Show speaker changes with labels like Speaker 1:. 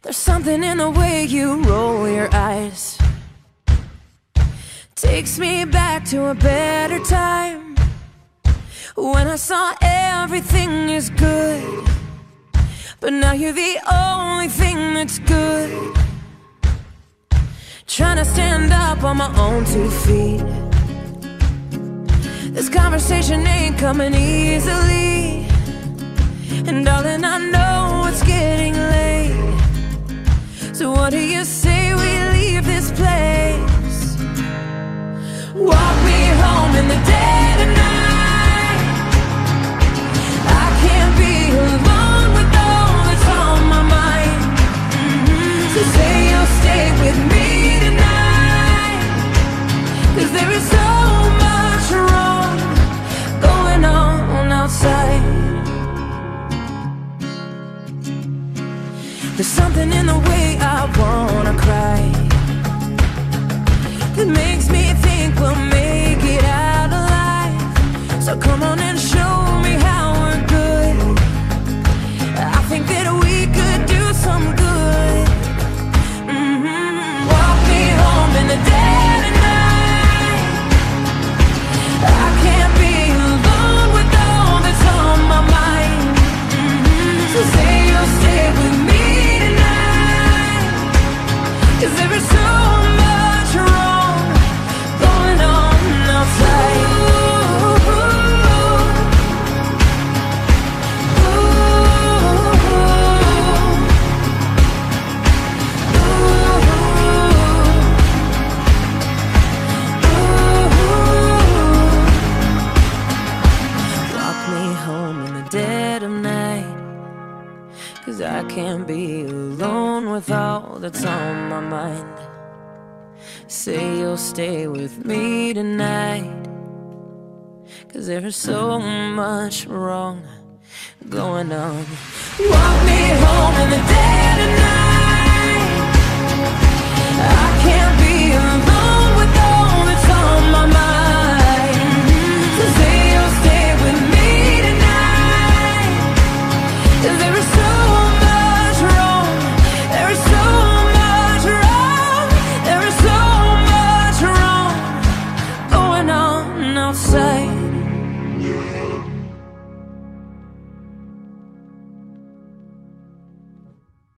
Speaker 1: There's something in the way you roll your eyes, takes me back to a better time, when I saw everything is good, but now you're the only thing that's good. Trying to stand up on my own 2 feet. This conversation ain't coming easily, and darling, I know it's getting late. So what do you say we leave this place? Walk me home in the dead of night. I can't be alone with all that's on my mind. So say you'll stay with me tonight, 'cause there is so much wrong going on outside. There's something in the way I wanna cry that makes me think we'll make it out alive. So come on and show me how we're good. I think that we could do some good. Walk me home in the dead of night. I can't be alone with all that's on my mind. So say you'll stay with me, 'cause there is so much wrong going on outside. Walk me home in the dead of night, 'cause I can't be alone with all that's on my mind. Say you'll stay with me tonight, 'cause there's so much wrong going on. Walk me home in the dead of night.